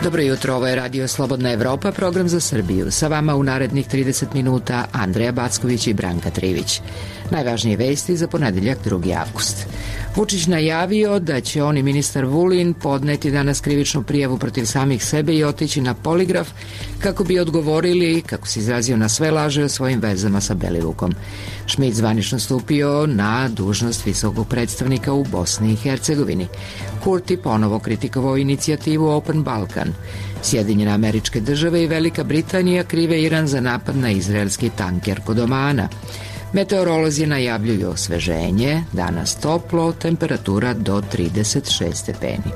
Dobro jutro, ovo je Radio Slobodna Evropa, program za Srbiju. Sa vama u narednih 30 minuta Andreja Backović i Branka Trivić. Najvažnije vesti za ponedeljak 2. avgust. Vučić najavio da će on i ministar Vulin podneti danas krivičnu prijavu protiv samih sebe i otići na poligraf kako bi odgovorili, kako se izrazio, na sve laže o svojim vezama sa Belivukom. Šmit zvanično stupio na dužnost visokog predstavnika u Bosni i Hercegovini. Kurti ponovo kritikovao inicijativu Open Balkan. Sjedinjene Američke Države i Velika Britanija krive Iran za napad na izraelski tanker kod Omana. Meteorolozi najavljuju osveženje, danas toplo, temperatura do 36 stepeni.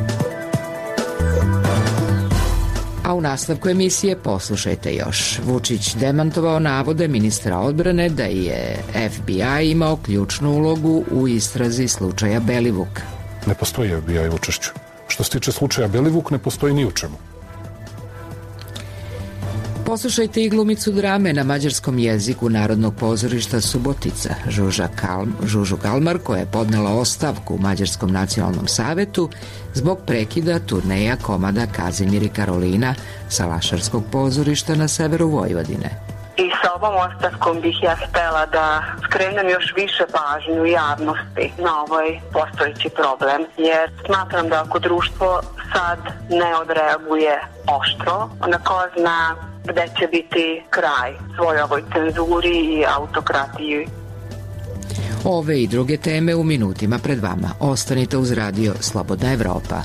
A u nastavku emisije poslušajte još. Vučić demantovao navode ministra odbrane da je FBI imao ključnu ulogu u istrazi slučaja Belivuk. Ne postoji FBI u učešću. Što se tiče slučaja Belivuk, ne postoji ni u čemu. Poslušajte i glumicu drame na mađarskom jeziku Narodnog pozorišta Subotica, Žužu Kalmar, koja je podnela ostavku u Mađarskom nacionalnom savetu zbog prekida turneja komada Kazimir i Karolina sa Lašarskog pozorišta na severu Vojvodine. I sa ovom ostavkom bih ja htela da skrenem još više pažnju javnosti na ovaj postojeći problem, jer smatram da ako društvo sad ne odreaguje oštro, onda ko zna gde će biti kraj svoj ovoj cenzuri i autokratiji. Ove i druge teme u minutima pred vama. Ostanite uz Radio Slobodna Evropa.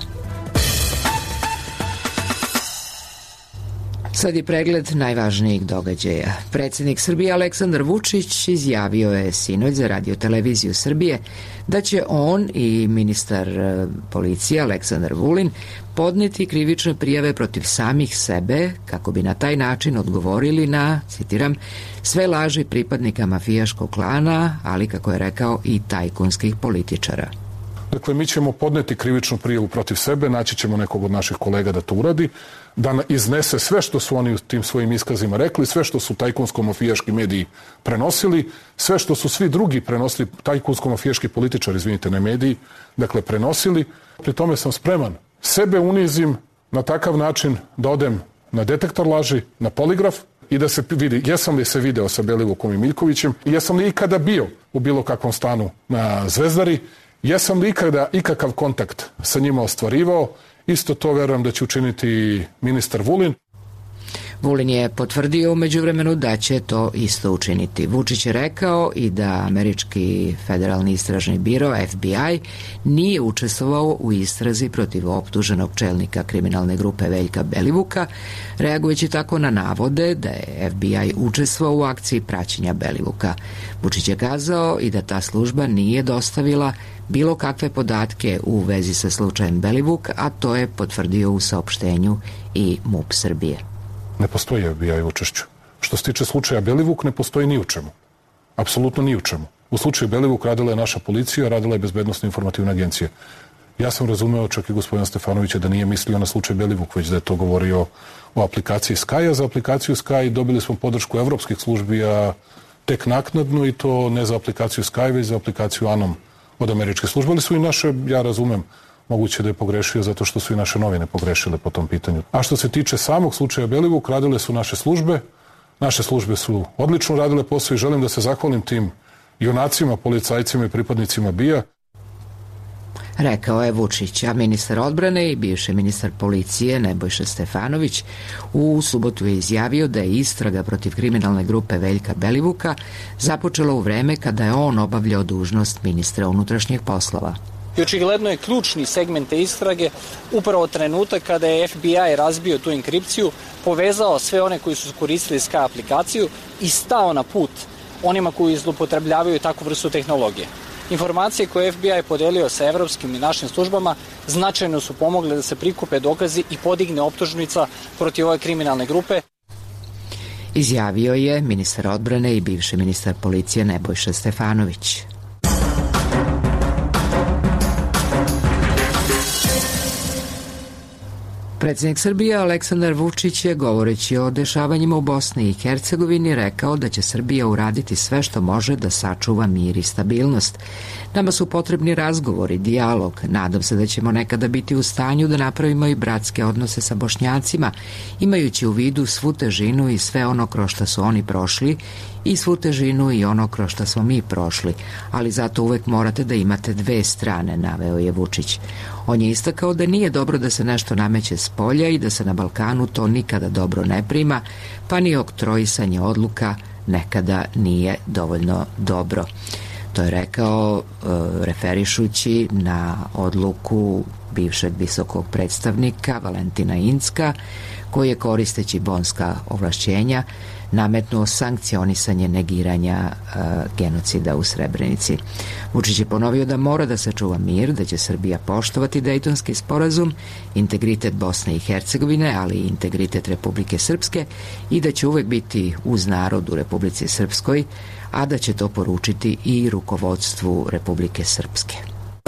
Sad je pregled najvažnijih događaja. Predsjednik Srbije Aleksandar Vučić izjavio je sinoć za Radio-televiziju Srbije da će on i ministar policije Aleksandar Vulin podneti krivične prijave protiv samih sebe kako bi na taj način odgovorili na, citiram, sve laži pripadnika mafijaškog klana, ali, kako je rekao, i tajkunskih političara. Dakle, mi ćemo podneti krivičnu prijavu protiv sebe, naći ćemo nekog od naših kolega da to uradi, da iznese sve što su oni u tim svojim iskazima rekli, sve što su tajkunsko-mafijaški mediji prenosili, sve što su svi drugi prenosili, tajkunsko-mafijaški političari, izvinite, ne mediji, dakle, prenosili. Pri tome sam spreman sebe unizim na takav način da odem na detektor laži, na poligraf i da se vidi jesam li se video sa Belivukom i Miljkovićem i jesam li ikada bio u bilo kakvom stanu na Zvezdari, jesam li ikakav kontakt sa njima ostvarivao. Isto to verujem da će učiniti ministar Vulin. Vulin je potvrdio u međuvremenu da će to isto učiniti. Vučić je rekao i da Američki federalni istražni biro FBI nije učestvovao u istrazi protiv optuženog čelnika kriminalne grupe Veljka Belivuka, reagujući tako na navode da je FBI učestvovao u akciji praćenja Belivuka. Vučić je kazao i da ta služba nije dostavila bilo kakve podatke u vezi sa slučajem Belivuk, a to je potvrdio u saopštenju i MUP Srbije. Ne postoji FBI u učešću. Što se tiče slučaja Belivuk, ne postoji ni u čemu. Apsolutno ni u čemu. U slučaju Belivuk radila je naša policija, radila je Bezbednosno informativna agencija. Ja sam razumeo čak i gospodina Stefanovića da nije mislio na slučaj Belivuk, već da je to govorio o aplikaciji Sky-a. Za aplikaciju Sky dobili smo podršku evropskih službi, a tek naknadno, i to ne za aplikaciju Sky, već za aplikaciju Anom od američke službe. Ali su i naše, ja razumem, moguće da je pogrešio zato što su i naše novine pogrešile po tom pitanju. A što se tiče samog slučaja Belivuk, radile su naše službe. Naše službe su odlično radile posao i želim da se zahvalim tim junacima, policajcima i pripadnicima BIA. Rekao je Vučić, a ministar odbrane i bivši ministar policije Nebojša Stefanović u subotu je izjavio da je istraga protiv kriminalne grupe Veljka Belivuka započela u vreme kada je on obavljao dužnost ministra unutrašnjih poslova. I očigledno je ključni segment te istrage upravo trenutak kada je FBI razbio tu enkripciju, povezao sve one koji su koristili Sky aplikaciju i stao na put onima koji zloupotrebljavaju takvu vrstu tehnologije. Informacije koje je FBI podelio sa evropskim i našim službama značajno su pomogle da se prikupe dokazi i podigne optužnica protiv ove kriminalne grupe. Izjavio je ministar odbrane i bivši ministar policije Nebojša Stefanović. Predsjednik Srbije Aleksandar Vučić je, govoreći o dešavanjima u Bosni i Hercegovini, rekao da će Srbija uraditi sve što može da sačuva mir i stabilnost. Nama su potrebni razgovori, dijalog. Nadam se da ćemo nekada biti u stanju da napravimo i bratske odnose sa Bošnjacima, imajući u vidu svu težinu i sve ono kroz što su oni prošli i svu težinu i ono kroz što smo mi prošli, ali zato uvek morate da imate dve strane, naveo je Vučić. On je istakao da nije dobro da se nešto nameće s polja i da se na Balkanu to nikada dobro ne prima, pa ni oktroisanje odluka nekada nije dovoljno dobro. To je rekao referišući na odluku bivšeg visokog predstavnika Valentina Incka, koji je, koristeći bonska ovlašćenja, nametnuo sankcionisanje negiranja genocida u Srebrenici. Vučić je ponovio da mora da se čuva mir, da će Srbija poštovati Dejtonski sporazum, integritet Bosne i Hercegovine, ali i integritet Republike Srpske i da će uvek biti uz narod u Republici Srpskoj, a da će to poručiti i rukovodstvu Republike Srpske.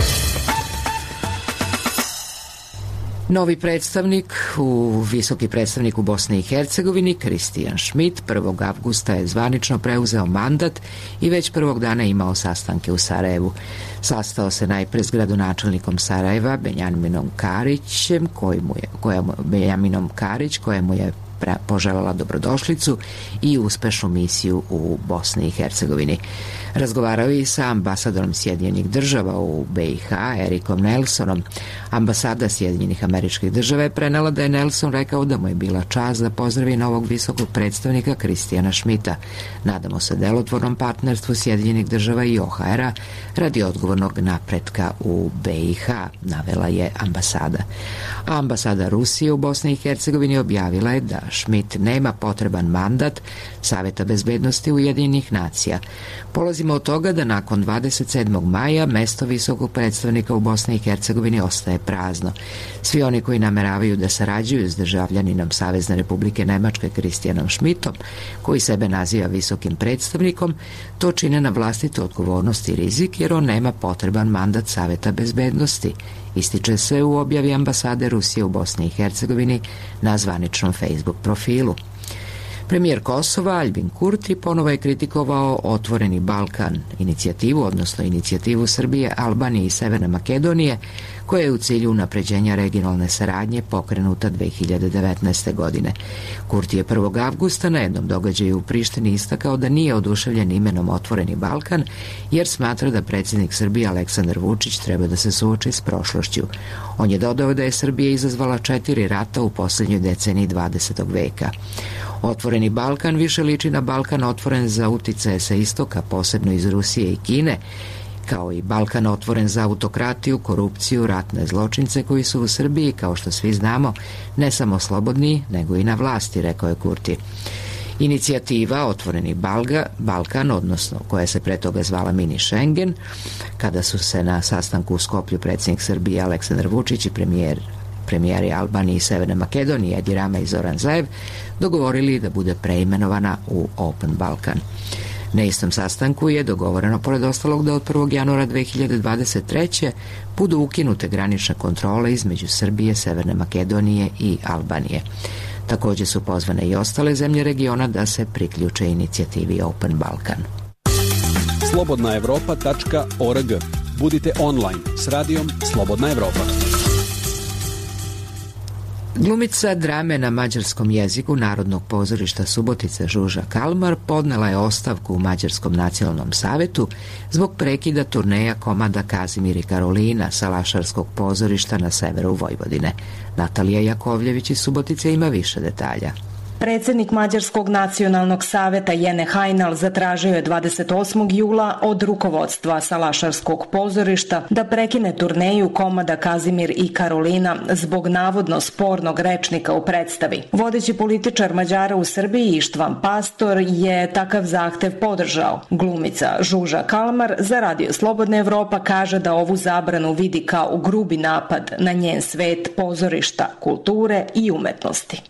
Novi visoki predstavnik u Bosni i Hercegovini, Kristijan Šmit, 1. avgusta je zvanično preuzeo mandat i već prvog dana imao sastanke u Sarajevu. Sastao se najpre s gradonačelnikom Sarajeva, Benjaminom Karić, kojemu je poželjela dobrodošlicu i uspešnu misiju u Bosni i Hercegovini. Razgovarao je i sa ambasadorom Sjedinjenih država u BiH, Erikom Nelsonom. Ambasada Sjedinjenih Američkih Država je prenela da je Nelson rekao da mu je bila čast da pozdravi novog visokog predstavnika Kristijana Šmita. Nadamo se delotvornom partnerstvu Sjedinjenih država i OHR-a radi odgovornog napretka u BiH, navela je ambasada. A ambasada Rusije u Bosni i Hercegovini objavila je da Šmit nema potreban mandat Saveta bezbednosti Ujedinjenih nacija. Polazimo od toga da nakon 27. maja mesto visokog predstavnika u Bosni i Hercegovini ostaje prazno. Svi oni koji nameravaju da sarađuju s državljaninom Savezne Republike Nemačke Kristijanom Šmitom, koji sebe naziva visokim predstavnikom, to čine na vlastitu odgovornost i rizik jer on nema potreban mandat Saveta bezbednosti, ističe se u objavi ambasade Rusije u Bosni i Hercegovini na zvaničnom Facebook profilu. Premijer Kosova Aljbin Kurti ponovo je kritikovao Otvoreni Balkan inicijativu, odnosno inicijativu Srbije, Albanije i Severne Makedonije, koja je u cilju unapređenja regionalne saradnje pokrenuta 2019. godine. Kurti je 1. avgusta na jednom događaju u Prištini istakao da nije oduševljen imenom Otvoreni Balkan, jer smatra da predsjednik Srbije Aleksandar Vučić treba da se suoči s prošlošću. On je dodao da je Srbija izazvala 4 rata u posljednjoj deceniji 20. veka. Otvoreni Balkan više liči na Balkan otvoren za uticaje sa istoka, posebno iz Rusije i Kine, kao i Balkan otvoren za autokratiju, korupciju, ratne zločince koji su u Srbiji, kao što svi znamo, ne samo slobodni, nego i na vlasti, rekao je Kurti. Inicijativa Otvoreni Balkan, odnosno koja se pre toga zvala Mini Schengen, kada su se na sastanku u Skoplju predsjednik Srbije Aleksandar Vučić i premijeri Albanije i Severne Makedonije Edi Rama i Zoran Zaev dogovorili da bude preimenovana u Open Balkan. Na istom sastanku je dogovoreno, pored ostalog, da od 1. januara 2023. budu ukinute granične kontrole između Srbije, Severne Makedonije i Albanije. Također su pozvane i ostale zemlje regiona da se priključe inicijativi Open Balkan. slobodnaevropa.org. Budite online s radijom Slobodna Evropa. Glumica drame na mađarskom jeziku Narodnog pozorišta Subotice Žuža Kalmar podnela je ostavku u Mađarskom nacionalnom savetu zbog prekida turneja komada Kazimir i Karolina Salašarskog pozorišta na severu Vojvodine. Natalija Jakovljević iz Subotice ima više detalja. Predsjednik Mađarskog nacionalnog saveta Jene Hajnal zatražio je 28. jula od rukovodstva Salašarskog pozorišta da prekine turneju komada Kazimir i Karolina zbog navodno spornog rečnika u predstavi. Vodeći političar Mađara u Srbiji Ištvan Pastor je takav zahtev podržao. Glumica Žuža Kalmar za Radio Slobodna Evropa kaže da ovu zabranu vidi kao grubi napad na njen svet pozorišta, kulture i umetnosti. U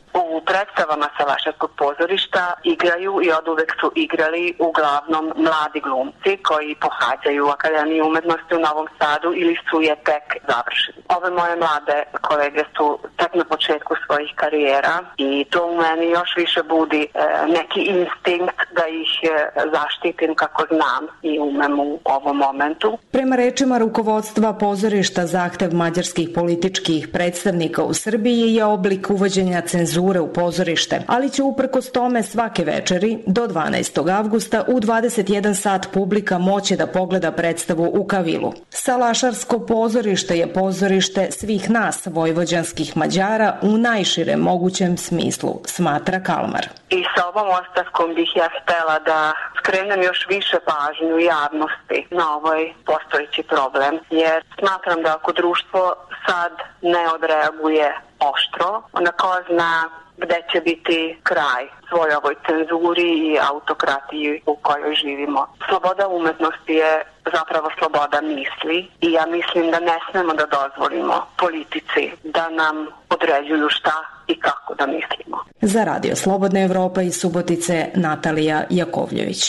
predstavama Salašarskog pozorišta igraju i oduvek su igrali uglavnom mladi glumci koji pohađaju Akademiju umetnosti u Novom Sadu ili su je tek završili. Ove moje mlade kolege su tek na početku svojih karijera i to u meni još više budi neki instinkt da ih zaštitim kako znam i umem u ovom momentu. Prema rečima rukovodstva pozorišta, zahtev mađarskih političkih predstavnika u Srbiji je oblik uvođenja cenzure u pozorište, ali će uprkos tome svake večeri do 12. avgusta u 21 sat publika moći da pogleda predstavu u Kavilu. Salašarsko pozorište je pozorište svih nas, vojvođanskih Mađara, u najširem mogućem smislu, smatra Kalmar. I sa ovom ostavkom bih ja htela da skrenem još više pažnju javnosti na ovaj postojeći problem, jer smatram da ako društvo sad ne odreaguje oštro, onda ko zna gde će biti kraj svoj ovoj cenzuri i autokratiji u kojoj živimo. Sloboda umetnosti je zapravo sloboda misli i ja mislim da ne smemo da dozvolimo politici da nam određuju šta i kako da mislimo. Za Radio Slobodna Evropa iz Subotice, Natalija Jakovljević.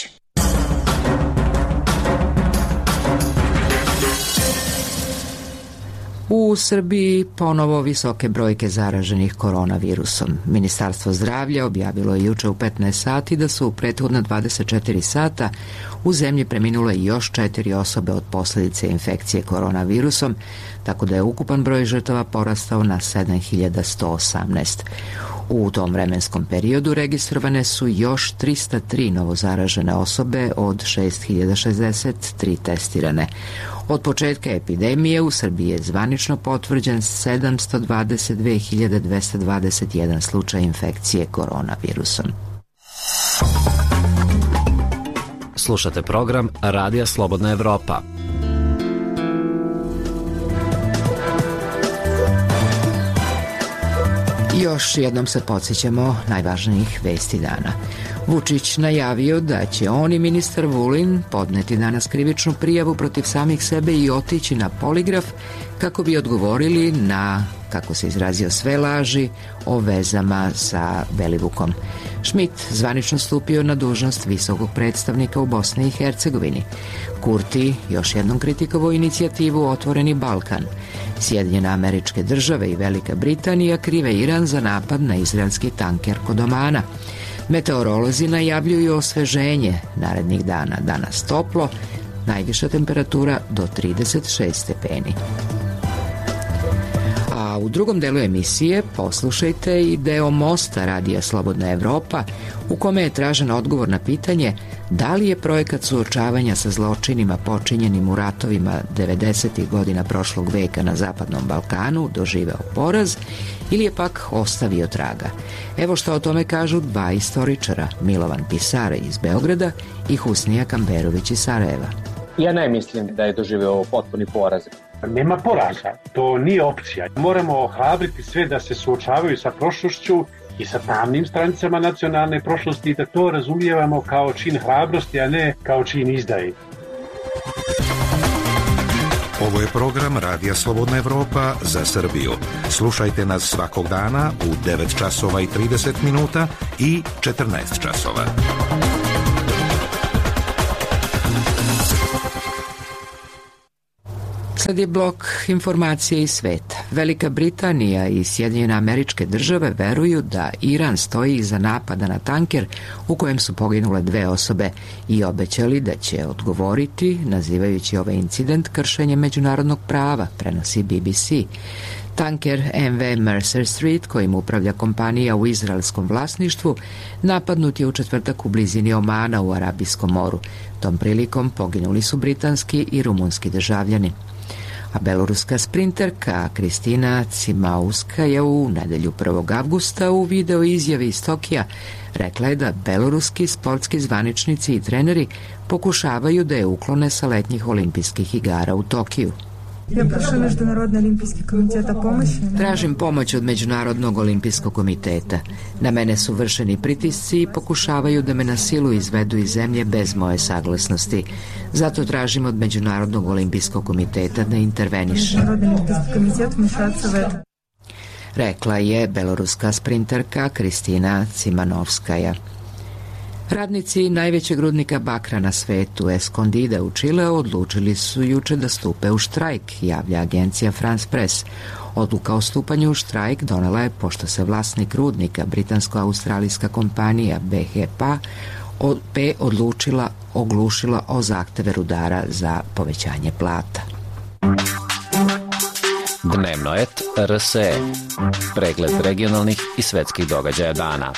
U Srbiji ponovo visoke brojke zaraženih koronavirusom. Ministarstvo zdravlja objavilo je juče u 15 sati da su u prethodna 24 sata u zemlji preminule još 4 osobe od posljedice infekcije koronavirusom, tako da je ukupan broj žrtava porastao na 7118. U tom vremenskom periodu registrovane su još 303 novozaražene osobe od 6063 testirane. Od početka epidemije u Srbiji je zvanično potvrđen 722.221 slučaj infekcije koronavirusom. Slušate program Radija Slobodna Evropa. Još jednom se podsjećamo najvažnijih vesti dana. Vučić najavio da će on i ministar Vulin podneti danas krivičnu prijavu protiv samih sebe i otići na poligraf kako bi odgovorili na, kako se izrazio, sve laži o vezama sa Belivukom. Schmidt zvanično stupio na dužnost visokog predstavnika u Bosni i Hercegovini. Kurti još jednom kritikovao inicijativu Otvoreni Balkan. Sjedinjene Američke Države i Velika Britanija krive Iran za napad na izraelski tanker kod Omana. Meteorolozi najavljuju osveženje narednih dana. Danas toplo, najviša temperatura do 36 stepeni. A u drugom delu emisije poslušajte i deo Mosta Radija Slobodna Evropa, u kome je tražen odgovor na pitanje da li je projekat suočavanja sa zločinima počinjenim u ratovima 90. godina prošlog veka na Zapadnom Balkanu doživeo poraz ili je pak ostavio traga. Evo što o tome kažu dva istoričara, Milovan Pisare iz Beograda i Husnija Kamberović iz Sarajeva. Ja ne mislim da je doživeo potpuni poraz. Nema poraza, to nije opcija. Moramo ohrabriti sve da se suočavaju sa prošlošću i sa tamnim stranicama nacionalne prošlosti i da to razumijevamo kao čin hrabrosti, a ne kao čin izdaje. Ovo je program Radija Slobodna Evropa za Srbiju. Slušajte nas svakog dana u 9 časova i 30 minuta i 14 časova. Sad je blok informacije iz sveta. Velika Britanija i Sjedinjene Američke Države veruju da Iran stoji iza napada na tanker u kojem su poginule 2 osobe i obećali da će odgovoriti, nazivajući ovaj incident kršenjem međunarodnog prava, prenosi BBC. Tanker MV Mercer Street, kojim upravlja kompanija u izraelskom vlasništvu, napadnut je u četvrtak u blizini Omana u Arabijskom moru. Tom prilikom poginuli su britanski i rumunski državljani. A beloruska sprinterka Kristina Cimauska je u nedelju 1. avgusta u video izjavi iz Tokija rekla je da beloruski sportski zvaničnici i treneri pokušavaju da je uklone sa letnjih olimpijskih igara u Tokiju. Tražim pomoć od Međunarodnog olimpijskog komiteta. Na mene su vršeni pritisci i pokušavaju da me na silu izvedu iz zemlje bez moje saglasnosti. Zato tražim od Međunarodnog olimpijskog komiteta da interveniše. rekla je beloruska sprinterka Kristina Cimanovskaja. Radnici najvećeg rudnika bakra na svetu, Escondida u Čileu, odlučili su juče da stupe u štrajk, javlja agencija France Press. Odluka o stupanju u štrajk donela je pošto se vlasnik rudnika, britansko-australijska kompanija BHP, oglušila o zahteve rudara za povećanje plata. Dnevno et RSE. Pregled regionalnih i svetskih događaja dana.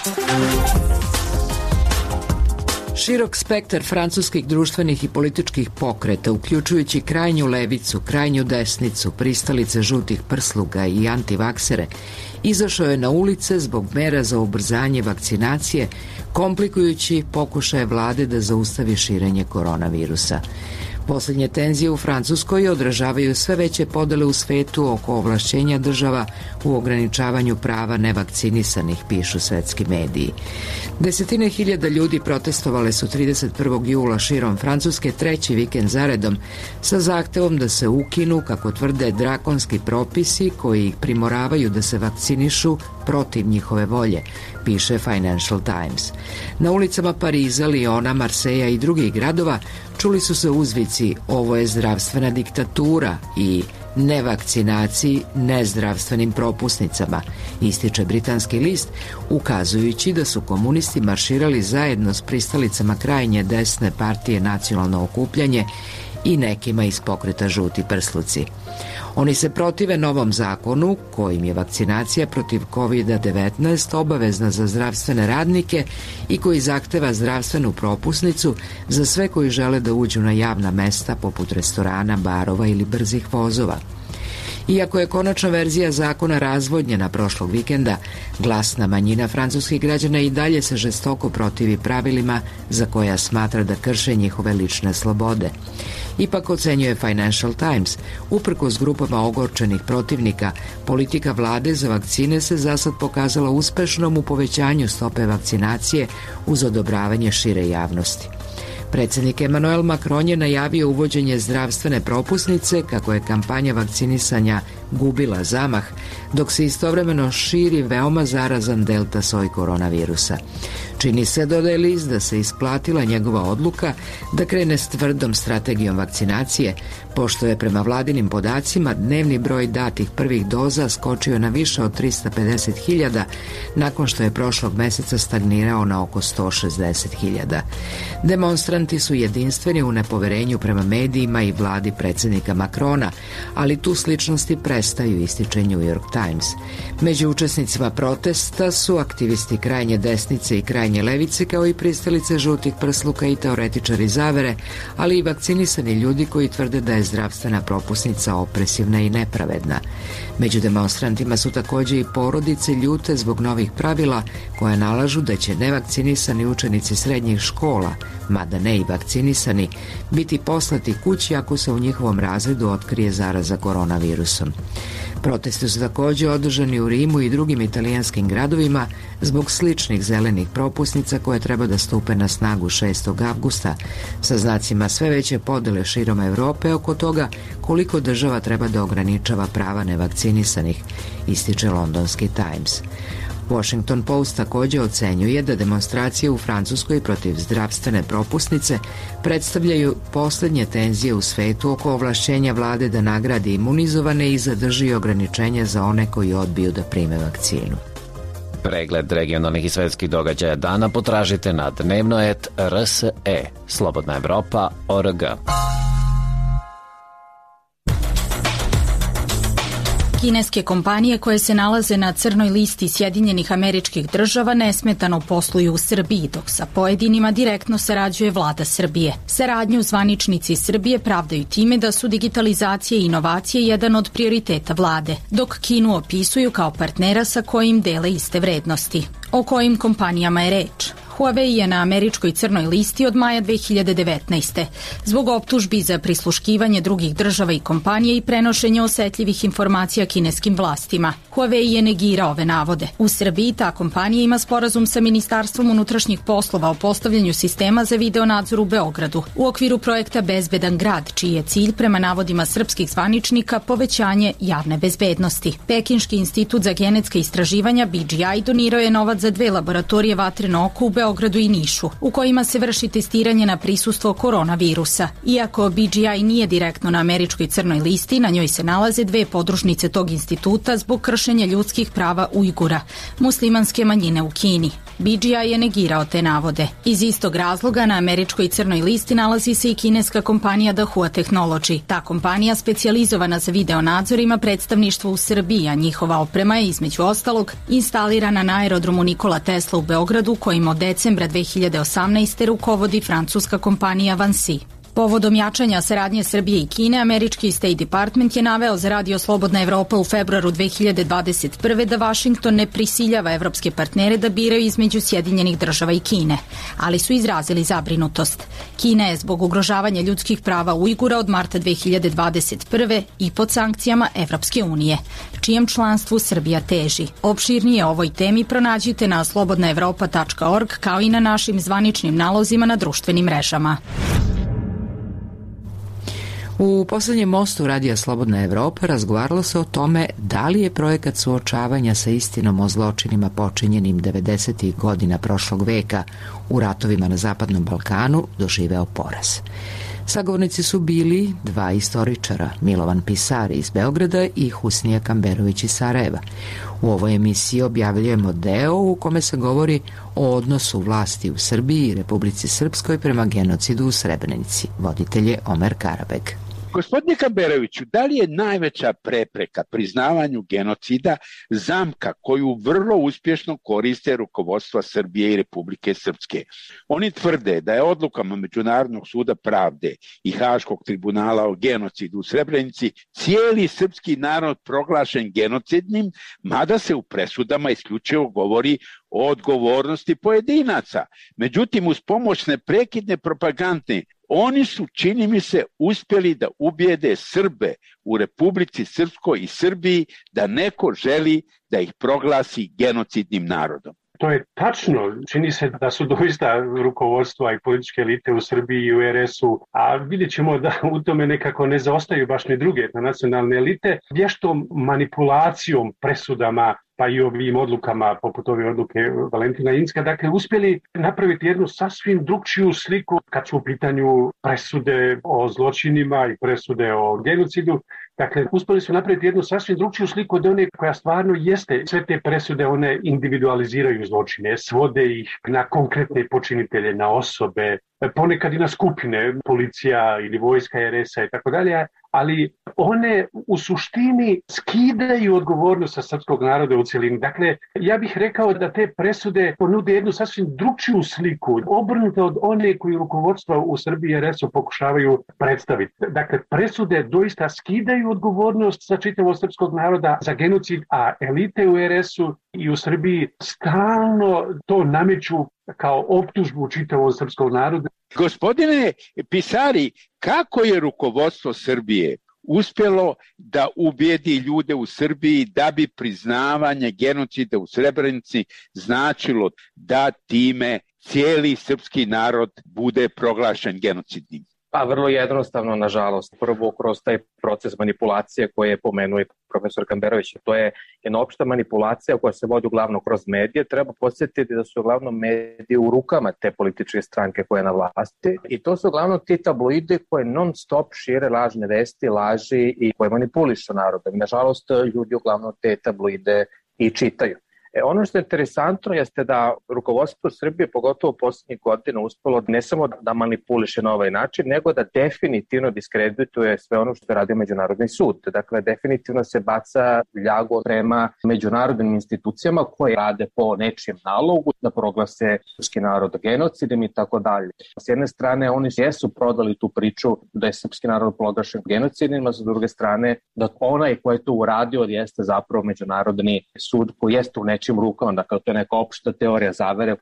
Širok spektar francuskih društvenih i političkih pokreta, uključujući krajnju levicu, krajnju desnicu, pristalice žutih prsluga i antivaksere, izašao je na ulice zbog mera za ubrzanje vakcinacije, komplikujući pokušaje vlade da zaustavi širenje koronavirusa. Poslednje tenzije u Francuskoj odražavaju sve veće podele u svetu oko ovlašćenja država u ograničavanju prava nevakcinisanih, pišu svetski mediji. Desetine hiljada ljudi protestovale su 31. jula širom Francuske treći vikend zaredom sa zahtevom da se ukinu, kako tvrde, drakonski propisi koji ih primoravaju da se vakcinišu protiv njihove volje, piše Financial Times. Na ulicama Pariza, Liona, Marseja i drugih gradova čuli su se uzvici "ovo je zdravstvena diktatura" i "nevakcinaciji nezdravstvenim propusnicama", ističe britanski list, ukazujući da su komunisti marširali zajedno s pristalicama krajnje desne partije Nacionalno okupljanje i nekima iz pokreta Žuti prsluci. Oni se protive novom zakonu kojim je vakcinacija protiv COVID-19 obavezna za zdravstvene radnike i koji zahteva zdravstvenu propusnicu za sve koji žele da uđu na javna mesta poput restorana, barova ili brzih vozova. Iako je konačna verzija zakona razvodnjena prošlog vikenda, glasna manjina francuskih građana i dalje se žestoko protivi pravilima za koja smatra da krše njihove lične slobode. Ipak, ocenjuje Financial Times, uprkos grupama ogorčenih protivnika, politika vlade za vakcine se zasad pokazala uspešnom u povećanju stope vakcinacije uz odobravanje šire javnosti. Predsjednik Emmanuel Macron je najavio uvođenje zdravstvene propusnice kako je kampanja vakcinisanja gubila zamah, dok se istovremeno širi veoma zarazan delta soj koronavirusa. Čini se, dodaje list, da se isplatila njegova odluka da krene s tvrdom strategijom vakcinacije, pošto je prema vladinim podacima dnevni broj datih prvih doza skočio na više od 350.000 nakon što je prošlog meseca stagnirao na oko 160.000. Demonstranti su jedinstveni u nepoverenju prema medijima i vladi predsjednika Macrona, ali tu sličnosti prestaju, ističe New York Times. Među učesnicima protesta su aktivisti krajnje desnice i krajnje levice, kao i pristalice žutih prsluka i teoretičari zavere, ali i vakcinisani ljudi koji tvrde da je zdravstvena propusnica opresivna i nepravedna. Među demonstrantima su također i porodice ljute zbog novih pravila koja nalažu da će nevakcinisani učenici srednjih škola, mada ne i vakcinisani, biti poslati kući ako se u njihovom razredu otkrije zaraza koronavirusom. Protesti su također održani u Rimu i drugim italijanskim gradovima zbog sličnih zelenih propusnica koje treba da stupe na snagu 6. avgusta, sa znacima sve veće podele širom Evrope oko toga koliko država treba da ograničava prava nevakcinisanih, ističe londonski Times. Washington Post također ocenjuje da demonstracije u Francuskoj protiv zdravstvene propusnice predstavljaju posljednje tenzije u svetu oko ovlašćenja vlade da nagradi imunizovane i zadrži ograničenja za one koji odbiju da prime vakcinu. Pregled regionalnih i svetskih događaja dana potražite na dnevno.rs.e. Slobodna Evropa.org. Kineske kompanije koje se nalaze na crnoj listi Sjedinjenih Američkih Država nesmetano posluju u Srbiji, dok sa pojedinima direktno sarađuje vlada Srbije. Saradnju zvaničnici Srbije pravdaju time da su digitalizacija i inovacije jedan od prioriteta vlade, dok Kinu opisuju kao partnera sa kojim dele iste vrednosti. O kojim kompanijama je reč? Huawei je na američkoj crnoj listi od maja 2019. zbog optužbi za prisluškivanje drugih država i kompanije i prenošenje osetljivih informacija kineskim vlastima. Huawei je negirao ove navode. U Srbiji ta kompanija ima sporazum sa Ministarstvom unutrašnjih poslova o postavljanju sistema za video nadzor u Beogradu u okviru projekta Bezbedan grad, čiji je cilj prema navodima srpskih zvaničnika povećanje javne bezbednosti. Pekinški institut za genetska istraživanja BGI donirao je novac za 2 laboratorije vatreno oko u Beogradu i Nišu, u kojima se vrši testiranje na prisustvo koronavirusa. Iako BGI nije direktno na američkoj crnoj listi, na njoj se nalaze 2 podružnice tog instituta zbog kršenja ljudskih prava Ujgura, muslimanske manjine u Kini. BGI je negirao te navode. Iz istog razloga na američkoj crnoj listi nalazi se i kineska kompanija Dahua Technology. Ta kompanija, specijalizovana za video nadzor, ima predstavništvo u Srbiji, a njihova oprema je između ostalog instalirana na aerodromu Nikola Tesla u Beogradu, kojim od decembra 2018. rukovodi francuska kompanija Vinci. Povodom jačanja saradnje Srbije i Kine, američki State Department je naveo za Radio Slobodna Evropa u februaru 2021. da Vašington ne prisiljava evropske partnere da biraju između Sjedinjenih država i Kine, ali su izrazili zabrinutost. Kina je zbog ugrožavanja ljudskih prava Ujgura od marta 2021. i pod sankcijama Evropske unije, čijem članstvu Srbija teži. Opširnije o ovoj temi pronađite na slobodnaevropa.org kao i na našim zvaničnim nalozima na društvenim mrežama. U poslednjem mostu Radija Slobodna Evropa razgovaralo se o tome da li je projekat suočavanja sa istinom o zločinima počinjenim 90. godina prošlog veka u ratovima na Zapadnom Balkanu doživeo poraz. Sagovornici su bili 2 istoričara, Milovan Pisari iz Beograda i Husnija Kamberović iz Sarajeva. U ovoj emisiji objavljujemo deo u kome se govori o odnosu vlasti u Srbiji i Republici Srpskoj prema genocidu u Srebrenici. Voditelj je Omer Karabeg. Gospodine Kamberoviću, da li je najveća prepreka priznavanju genocida zamka koju vrlo uspješno koriste rukovodstva Srbije i Republike Srpske? Oni tvrde da je odlukama Međunarodnog suda pravde i Haškog tribunala o genocidu u Srebrenici cijeli srpski narod proglašen genocidnim, mada se u presudama isključivo govori o odgovornosti pojedinaca. Međutim, uz pomoć neprekidne propagande, oni su, čini mi se, uspjeli da ubijede Srbe u Republici Srpskoj i Srbiji da neko želi da ih proglasi genocidnim narodom. To je tačno. Čini se da su doista rukovodstva i političke elite u Srbiji i u RS-u, a vidjet ćemo da u tome nekako ne zaostaju baš ni druge nacionalne elite, vještom manipulacijom, presudama, pa i ovim odlukama, poput ove odluke Valentina Inzka, dakle, uspjeli napraviti jednu sasvim drugčiju sliku kad su u pitanju presude o zločinima i presude o genocidu. Dakle, uspjeli su napraviti jednu sasvim drugčiju sliku od one koja stvarno jeste. Sve te presude, one individualiziraju zločine, svode ih na konkretne počinitelje, na osobe, ponekad i na skupine, policija ili vojska RS-a i tako dalje, ali one u suštini skidaju odgovornost sa srpskog naroda u cjelini. Dakle, ja bih rekao da te presude ponude jednu sasvim drugčiju sliku, obrnuto od one koju rukovodstva u Srbiji i RS-u pokušavaju predstaviti. Dakle, presude doista skidaju odgovornost za čitavog srpskog naroda za genocid, a elite u RS-u i u Srbiji stalno to nameću kao optužbu čitavog srpskog naroda. Gospodine Pisari, kako je rukovodstvo Srbije uspjelo da ubijedi ljude u Srbiji da bi priznavanje genocida u Srebrenici značilo da time cijeli srpski narod bude proglašen genocidnim? Pa vrlo jednostavno, nažalost. Prvo, kroz taj proces manipulacije koje je pomenuo i profesor Kamberović. To je jedna opšta manipulacija koja se vodi uglavnom kroz medije. Treba podsjetiti da su uglavnom mediji u rukama te političke stranke koje je na vlasti. I to su uglavnom ti tabloidi koje non stop šire lažne vesti, laži i koje manipulišu narodom. Nažalost, ljudi uglavnom te tabloide i čitaju. Ono što je interesantno jeste da rukovodstvo Srbije, pogotovo posljednjih godina, uspelo ne samo da manipuliše na ovaj način, nego da definitivno diskredituje sve ono što je radio Međunarodni sud. Dakle, definitivno se baca ljago prema međunarodnim institucijama koje rade po nečijem nalogu da proglase srpski narod genocidom i tako dalje. S jedne strane, oni jesu prodali tu priču da je srpski narod proglašen genocidom, a s druge strane da onaj koji je to uradio jeste zapravo Međunarodni sud koji jeste u nečim rukama, dakle to je neka opšta teorija zavere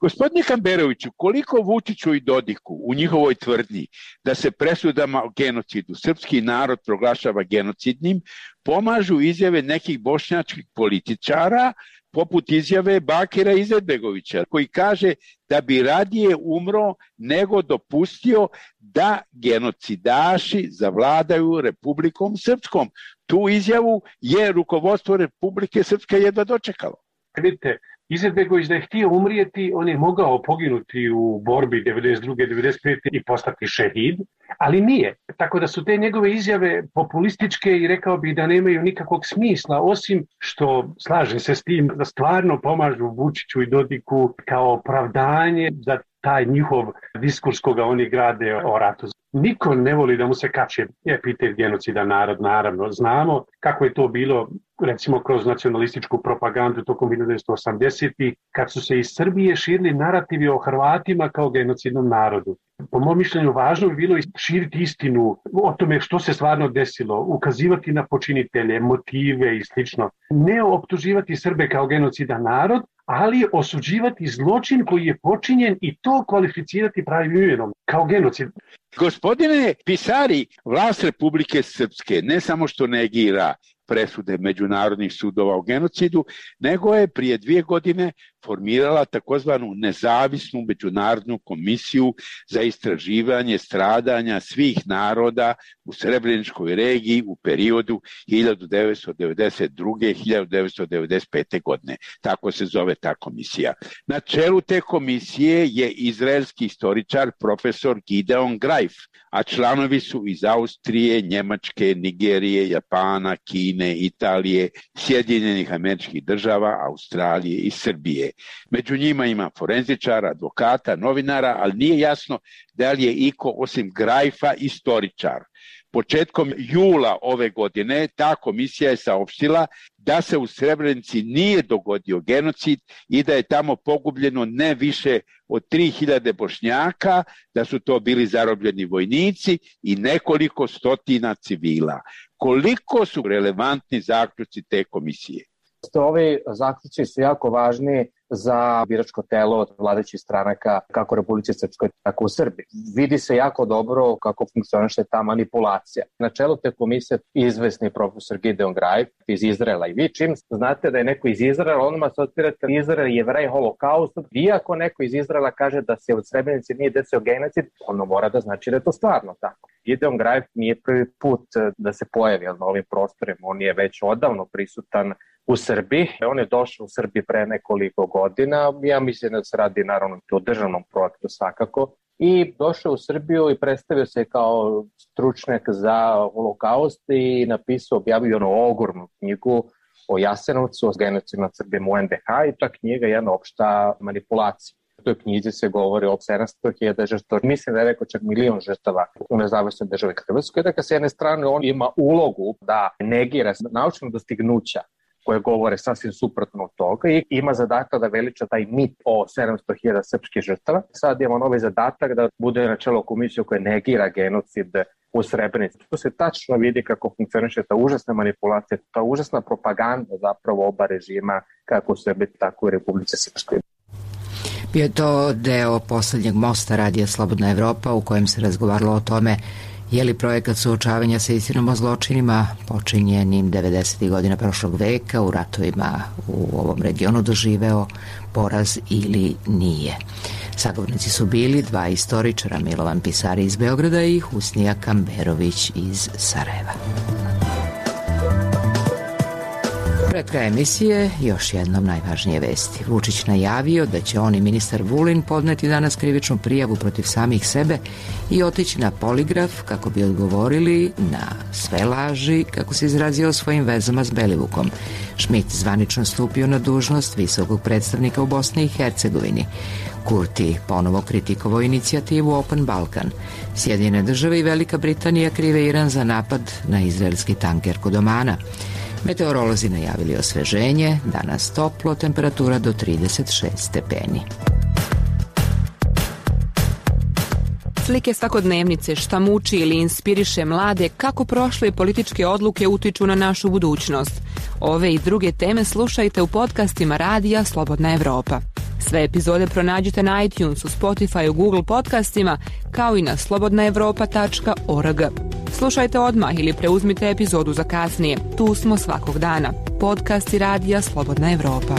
Gospodine Kamberoviću, koliko Vučiću i Dodiku u njihovoj tvrdnji da se presudama o genocidu srpski narod proglašava genocidnim, pomažu izjave nekih bošnjačkih političara, poput izjave Bakira Izetbegovića, koji kaže da bi radije umro nego dopustio da genocidaši zavladaju Republikom Srpskom. Tu izjavu je rukovodstvo Republike Srpske jedva dočekalo. Vidite, Izetbegović da je htio umrijeti, on je mogao poginuti u borbi 92. 95. i postati šehid, ali nije. Tako da su te njegove izjave populističke i rekao bih da nemaju nikakvog smisla, osim što, slažem se s tim, da stvarno pomažu Vučiću i Dodiku kao opravdanje za taj njihov diskurs koga oni grade o ratu. Niko ne voli da mu se kače epitet genocida narod, naravno. Znamo kako je to bilo, recimo kroz nacionalističku propagandu tokom 1980-ih, kad su se iz Srbije širili narativi o Hrvatima kao genocidnom narodu. Po mom mišljenju važno bi bilo širiti istinu o tome što se stvarno desilo, ukazivati na počinitelje, motive i slično. Ne optuživati Srbe kao genocidan narod, ali osuđivati zločin koji je počinjen i to kvalificirati pravim imenom kao genocid. Gospodine Pisari, vlast Republike Srpske ne samo što negira presude međunarodnih sudova o genocidu, nego je prije 2 godine formirala takozvanu nezavisnu međunarodnu komisiju za istraživanje stradanja svih naroda u Srebreničkoj regiji u periodu 1992-1995. godine. Tako se zove ta komisija. Na čelu te komisije je izraelski istoričar profesor Gideon Greif, a članovi su iz Austrije, Njemačke, Nigerije, Japana, Kine, Italije, Sjedinjenih Američkih Država, Australije i Srbije. Među njima ima forenzičara, advokata, novinara, ali nije jasno da li je iko osim Grajfa istoričar. Početkom jula ove godine ta komisija je saopštila da se u Srebrenici nije dogodio genocid i da je tamo pogubljeno ne više od 3000 Bošnjaka, da su to bili zarobljeni vojnici i nekoliko stotina civila. Koliko su relevantni zaključci te komisije? Ovi zaključci su jako važni za biračko telo od vladajućih stranaka kako u Republici Srpskoj, tako u Srbiji. Vidi se jako dobro kako funkcioniše ta manipulacija. Na čelu te komisije izvesni profesor Gideon Greif iz Izraela. I vi čim znate da je neko iz Izraela, onda se otpirate Izrael, Jevrej, holokaust. Iako neko iz Izraela kaže da se u Srebrenici nije desio genocid, ono mora da znači da je to stvarno tako. Gideon Greif nije prvi put da se pojavi na ovim prostorima. On je već odavno prisutan u Srbiji. On je došao u Srbiji pre nekoliko godina. Ja mislim da se radi naravno o državnom projektu svakako. I došao u Srbiju i predstavio se kao stručnjak za holokaust i napisao, objavio ogromnu knjigu o Jasenovcu, o genocidu nad Srbima u NDH i ta knjiga je jedna opšta manipulacija. U toj knjizi se govori o 700.000 žrtava. Mislim da je rekao čak 1.000.000 žrtava u nezavisnoj državi Hrvatskoj. Dakle, s jedne strane on ima ulogu da negira naučna dostignuća koje govore sasvim suprotno od toga i ima zadatak da veliča taj mit o 700.000 srpskih žrtava. Sad imamo novi zadatak da bude na čelo komisiju koja negira genocid u Srebrenici. Tu se tačno vidi kako funkcioniše ta užasna manipulacija, ta užasna propaganda zapravo oba režima kako u Srbiji, tako i u Republici Srpskoj. Bio je to deo poslednjeg mosta Radija Slobodna Evropa u kojem se razgovaralo o tome je li projekat suočavanja sa istinom o zločinima počinjenim 90. godina prošlog veka u ratovima u ovom regionu doživeo poraz ili nije. Sagovornici su bili 2 istoričara, Milovan Pisari iz Beograda i Husnija Kamberović iz Sarajeva. Pred kraj emisije još jednom najvažnije vesti. Vučić najavio da će on i ministar Vulin podneti danas krivičnu prijavu protiv samih sebe i otići na poligraf kako bi odgovorili na sve laži, kako se izrazio o svojim vezama s Belivukom. Schmidt zvanično stupio na dužnost visokog predstavnika u Bosni i Hercegovini. Kurti ponovo kritikovao inicijativu Open Balkan. Sjedinjene države i Velika Britanija krive Iran za napad na izraelski tanker kod Omana. Meteorolozi najavili osveženje, danas toplo, temperatura do 36 stepeni. Slike svakodnevnice, šta muči ili inspiriše mlade, kako prošle političke odluke utiču na našu budućnost. Ove i druge teme slušajte u podcastima Radija Slobodna Evropa. Sve epizode pronađite na iTunesu, Spotify, Google podcastima, kao i na slobodnaevropa.org. Slušajte odmah ili preuzmite epizodu za kasnije. Tu smo svakog dana. Podcast i radija Slobodna Evropa.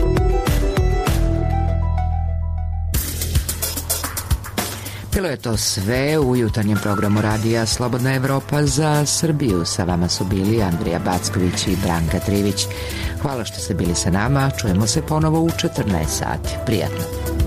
Bilo je to sve u jutarnjem programu radija Slobodna Evropa za Srbiju. Sa vama su bili Andrija Backović i Branka Trivić. Hvala što ste bili sa nama. Čujemo se ponovo u 14 sati. Prijatno.